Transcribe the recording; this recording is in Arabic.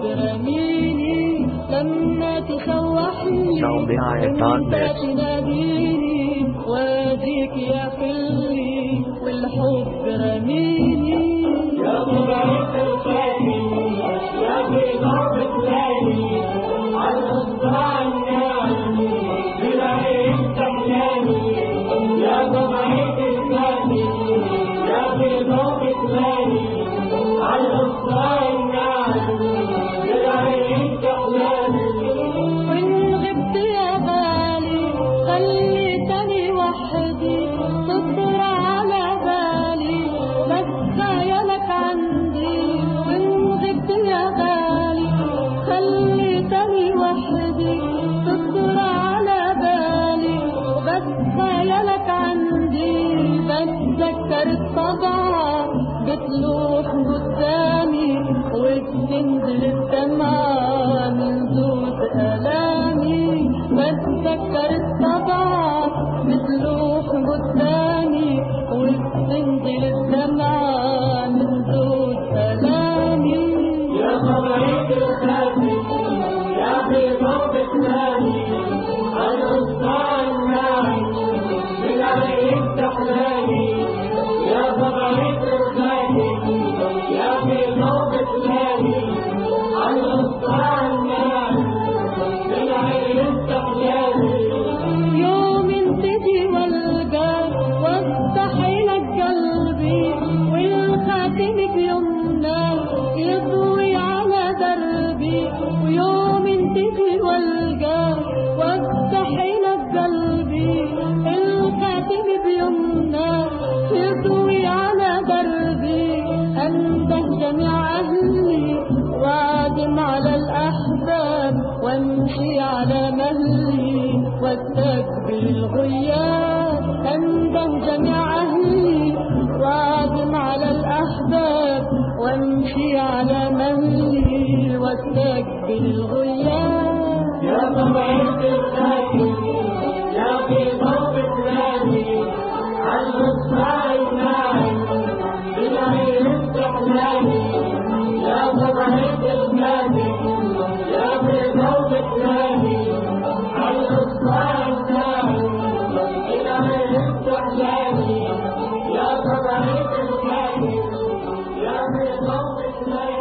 رميني لما تسوحني وانت تناديني واديك يا خلي والحب رميني يا طبعك الخالي يا في ضربة ليلي عالقصة الناعمي بالعين تحلاني يا طبعك الخالي يا في ضربة ليلي عالقصة الناعمي بالعين تحلاني وإن غبت يا غالي خليتني وحدي تصبر على بالي بس خيالك عندي وإن غبت يا غالي خليتني وحدي تصبر على بالي بس خيالك عندي بتذكر الطبعة بتلوح قدامي وبتنزل الدمعة من زود آلامي بتذكر الطبعة بتلوح قدامي وبتنزل الدمعة من زود آلامي يا طبعك الخافي يا في ضربة نامي عالقصة الناعمي بالعين تحلاني يا طبعك الخافي يا في ضربة نامي عالقصة الناعمي بالعين تحلاني يوم تجي والقاك وافتحي لك قلبي والخاتم بيمناك يضوي على دربي ويوم تجي والقاك وافتحي لك قلبي الخاتم بيمناك يضوي على دربي أنده جميع أهلي وأعدم على الأحباب وامشي على مهلي واستقبل الغياب أندم جميع أهلي وأعدم على الأحباب وامشي على مهلي واستقبل الغياب يا طبعك الخافي يا في ضربة نامي عالقصة الناعمي بالعين تحلاني يا طبعك الخافي يا في ضربة نامي عالقصة الناعمي بالعين تحلاني يا طبعك الخافي يا في ضربة نامي